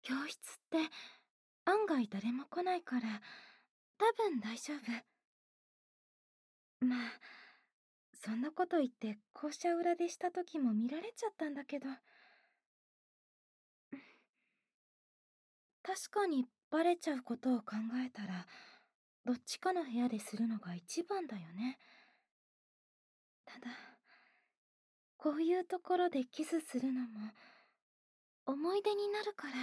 教室って案外誰も来ないから多分大丈夫。まあ、そんなこと言って校舎裏でした時も見られちゃったんだけど、確かにバレちゃうことを考えたらどっちかの部屋でするのが一番だよね。ただ、こういうところでキスするのも思い出になるから。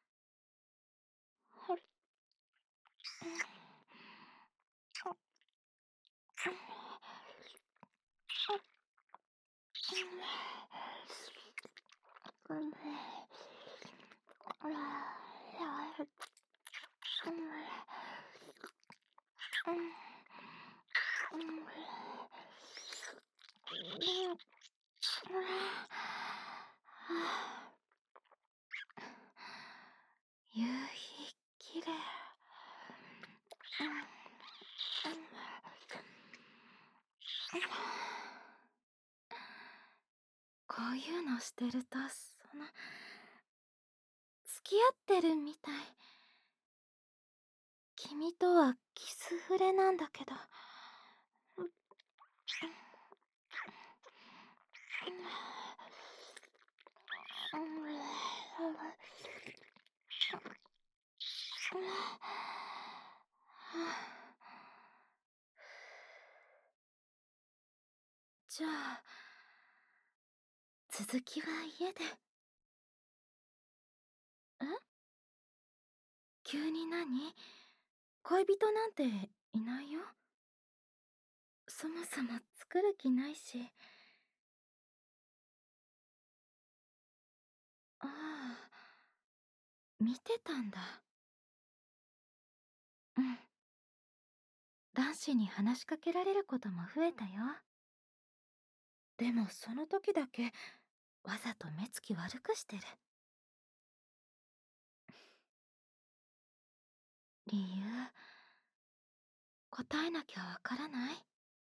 夕日きれい。こういうのしてると付き合ってるみたい。君とはキス触れなんだけど。じゃあ、続きは家で。急に何？恋人なんていないよ。そもそも作る気ないし。ああ、見てたんだ。うん。男子に話しかけられることも増えたよ。でもその時だけわざと目つき悪くしてる。理由、答えなきゃわからない？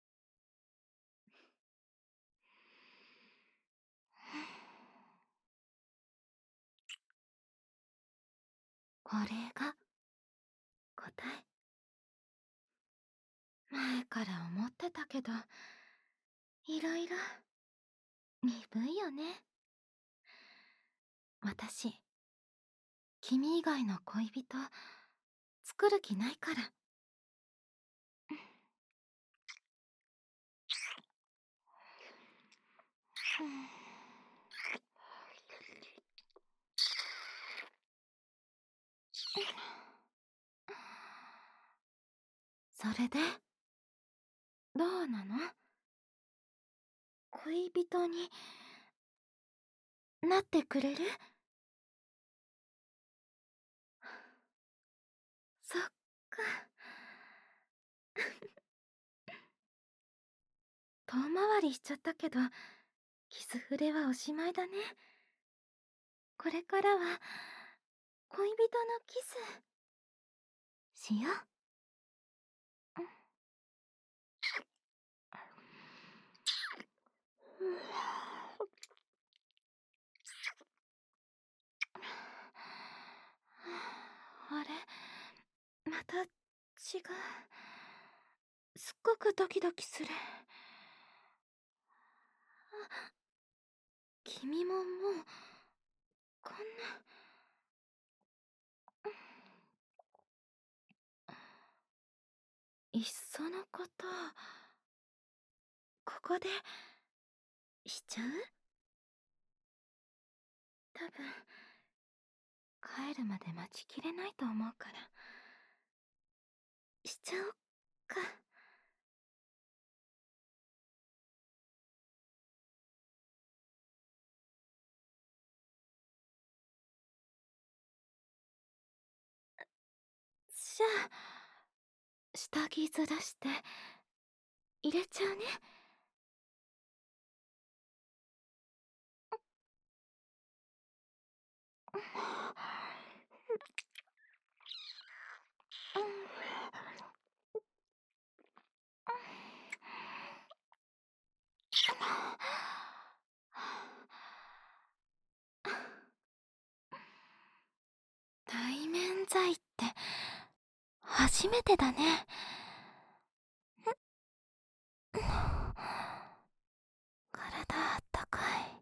これが答え。前から思ってたけど、いろいろ鈍いよね。私、君以外の恋人作る気ないから。それでどうなの？恋人になってくれる？そっか。遠回りしちゃったけど、キス触れはおしまいだね。これからは恋人のキスしよう。あれ、また違う。すっごくドキドキする。君ももうこんな。いっそのことここでしちゃう？多分帰るまで待ちきれないと思うからしちゃおっか。じゃあ下着ずらして入れちゃうね。 在って初めてだね。体あったかい。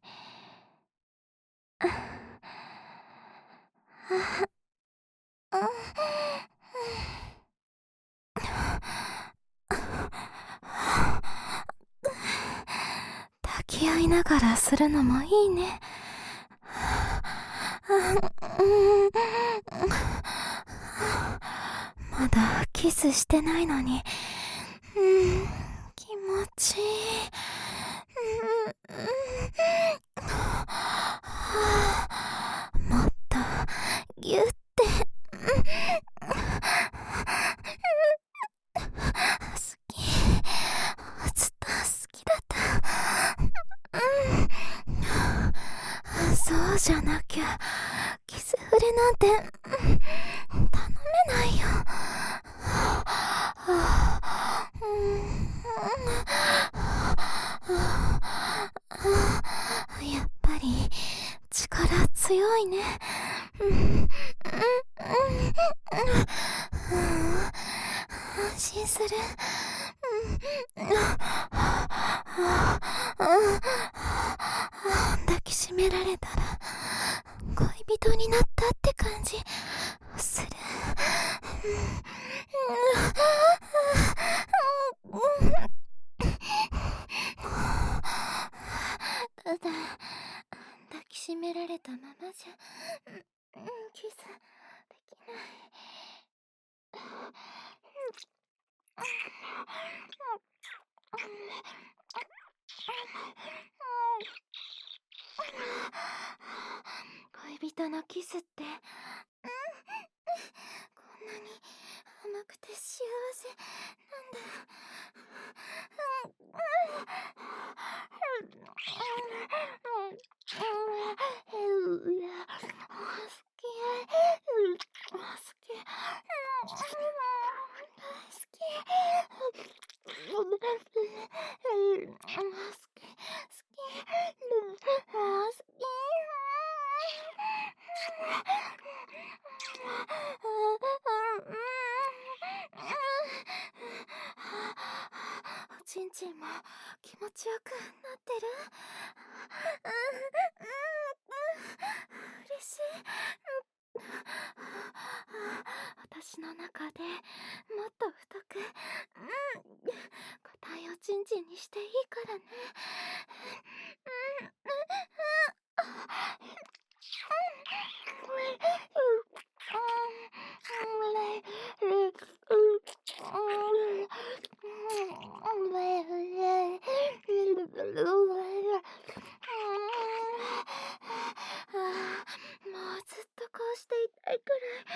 抱き合いながらするのもいいね。まだキスしてないのに、気持ちいい。もっとギュッて。好き。ずっと好きだった。そうじゃなきゃキス触れなんて頼めないよ。やっぱり力強いね。安心する。抱きしめられたら恋人になったって感じする。ただ抱きしめられたままじゃキスできない。恋人のキスって、こんなに甘くて幸せなんだ。おちんちんも気持ちよくなってる？嬉しい。私の中でもっと太く、硬いおちんちんにしていいからね。もうずっとこうしていたいくらい。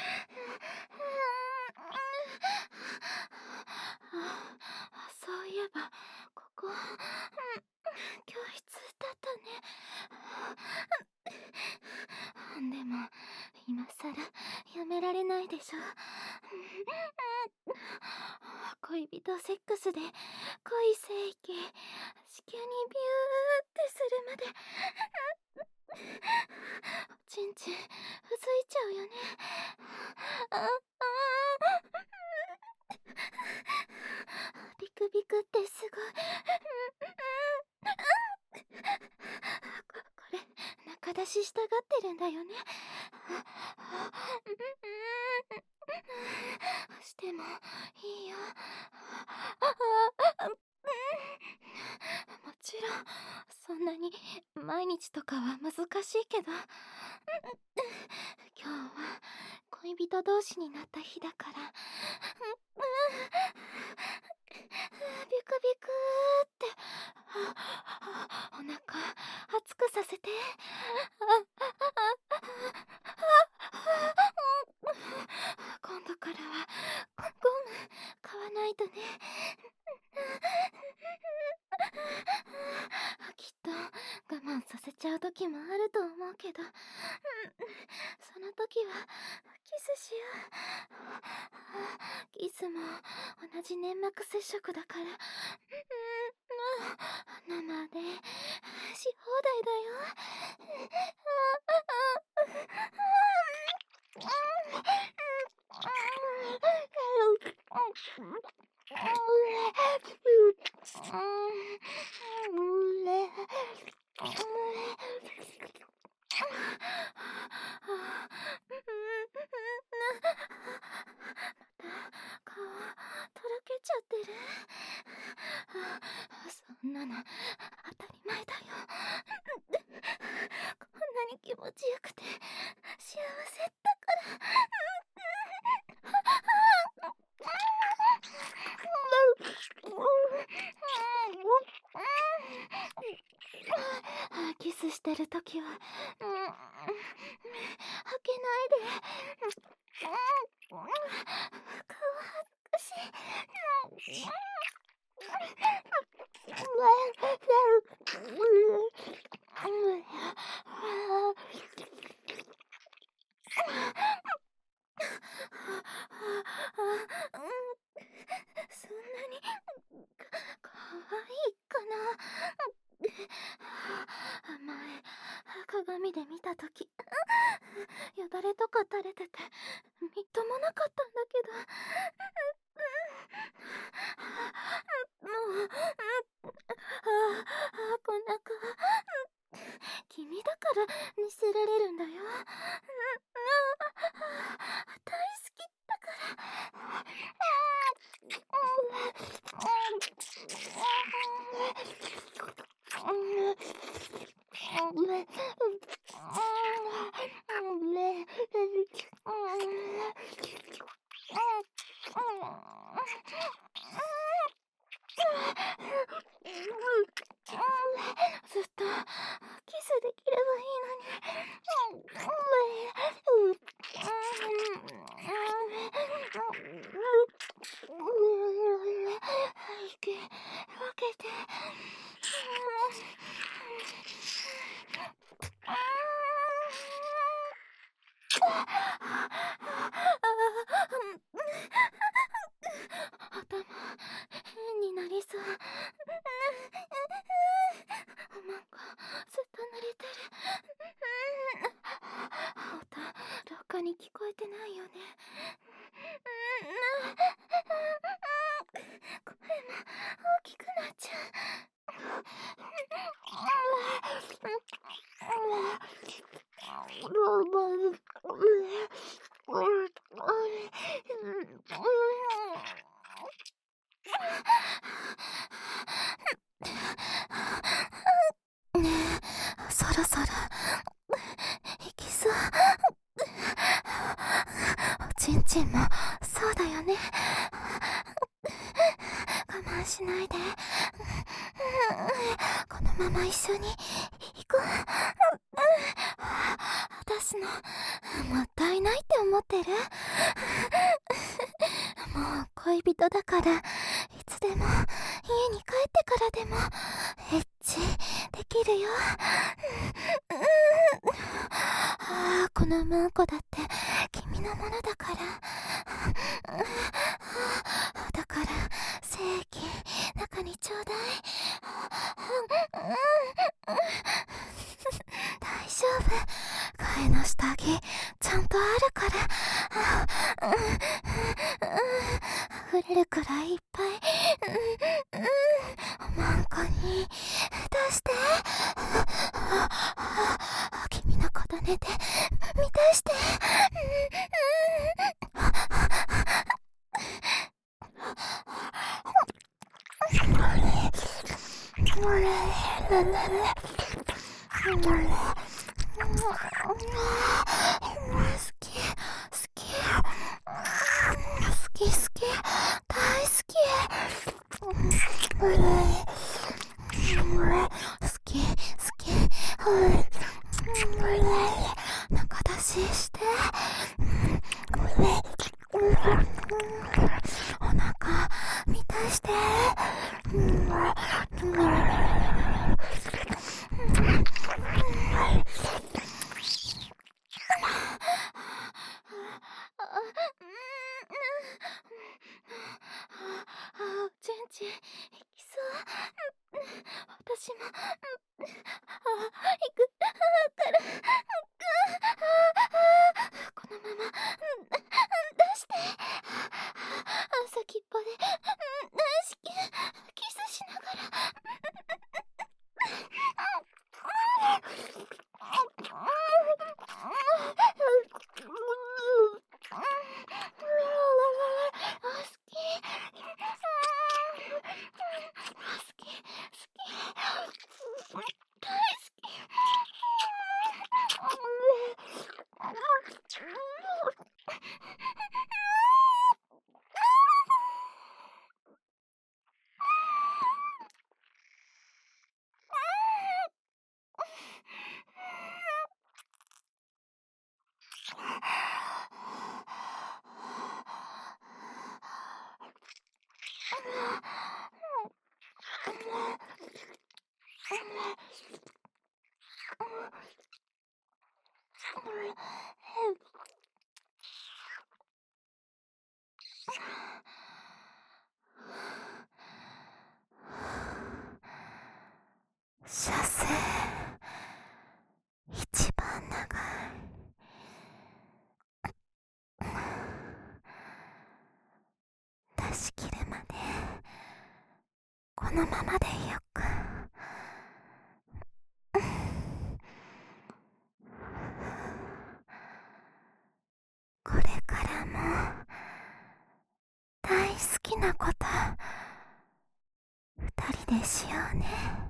そういえばここ教室だったね。でも今さらやめられないでしょ。恋人セックスで恋聖域子宮にビューってするまでおちんちんうずいちゃうよね。ビクビクってすごい。これ中出ししたがってるんだよね。してもいいよ。もちろんそんなに毎日とかは難しいけど、今日は恋人同士になった日だから、ビクビクってお腹熱くさせて。今度からはゴム買わないとね。きっと我慢させちゃう時もあると思うけど、その時はキスしよう。キスも同じ粘膜接触だから、生でし放題だよ。 顔とろけちゃってる。そんなの当たり前だよ。こんなに気持ちよくて幸せだから。キスしてるときは目開けないで。顔恥ずかしい。そんなにかわいいかな。前鏡で見たときよだれとか垂れててみっともなかったんだけど、もうこんな顔君だから見せられるんだよ。大好きだから。ずっとキスできればいいのに。息分けて。頭変になりそう。なんかずっと濡れてる。音廊下に聞こえてないよね。声も大きくなっちゃう。ねえ、そろそろ行きそう。おちんちんもそうだよね。我慢しないで。このまま一緒に行こう。出すのもったいないって思ってる？もう恋人だからいつでも家に帰ってからでもエッチできるよ。このムンコだって君のものだから。だから正規中にちょうだい。大丈夫、替えの下着ちゃんとあるから。溢れるくらいいっぱいおまんこに出して。君のこと寝て満たして。好き大好き。好き中出しして。お腹満たして。チンチン行きそう。私も行くから。 射精一番長い。出し切るまでこのままでいよっか。これからも大好きなこと二人でしようね。